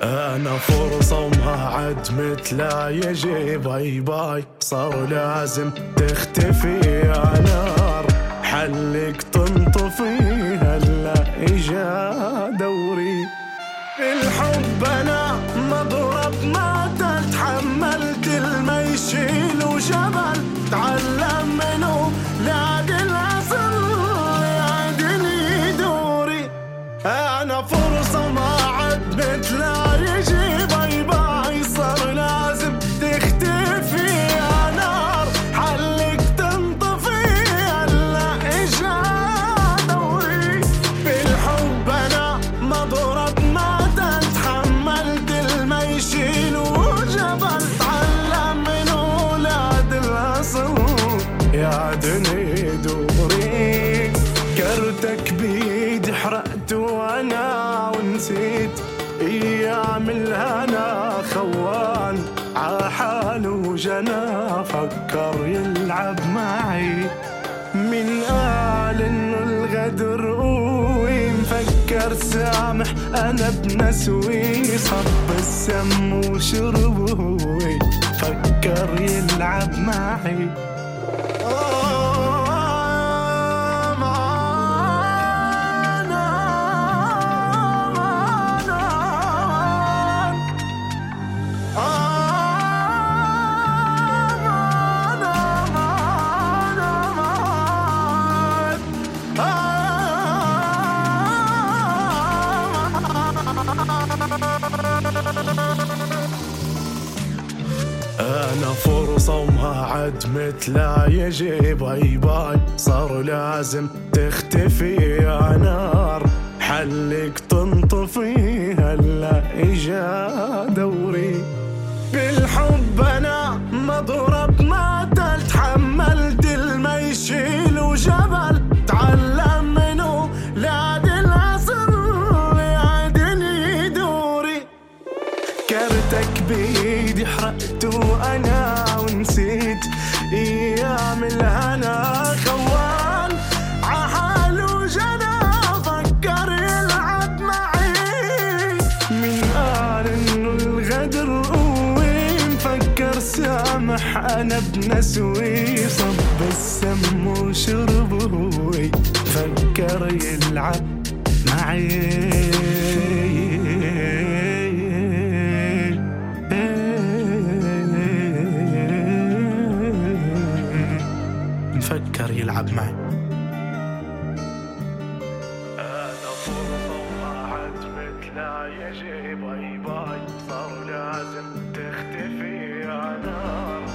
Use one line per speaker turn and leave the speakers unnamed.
أنا فرصة وما عد مثلا يجي، باي باي صار لازم تختفي يا نار، حلك تنطفي هلا إجا دوري. الحب أنا مضرب ما تحملت الما يشيل وجبل، تعلم منه لاد الأصل يعدني دوري. أنا فرصة ما عد مثلا يجي، باي باي صار لازم تختفي يا نار، حلك تنطفي هلا إجا دوري. بالحب أنا مضرب ما تحملت الما يشيل وجبل، تعلم من ولاد الأصل يعدني دوري. كرتك بيدي حرقت وانا ونسيت ايام الهنا، خوان عحاله وجنا فكر يلعب معي. من قال انه الغدر قوي مفكر سامح، انا بنسوي صب السم وشربه هوي فكر يلعب معي. أنا فرصة وما عد مثلا يجي، باي باي صار لازم تختفي يا نار، حلك تنطفي هلا إجا دوري. بالحب أنا مضرب ما تحملت الما يشيل وجبل، تعلم منه لاد الأصل يعدني دوري. كرتك بيدي حرقت وانا ونسيت ايام الهنا، خوان عحال وجنا فكر يلعب معي. من قال انه الغدر قوي مفكر سامح، انا بنسوي صب السم وشربه هوي فكر يلعب معي. فكر يلعب معي. أنا فرصة وما عد مثلا يجي، باي باي صار لازم تختفي يا نار،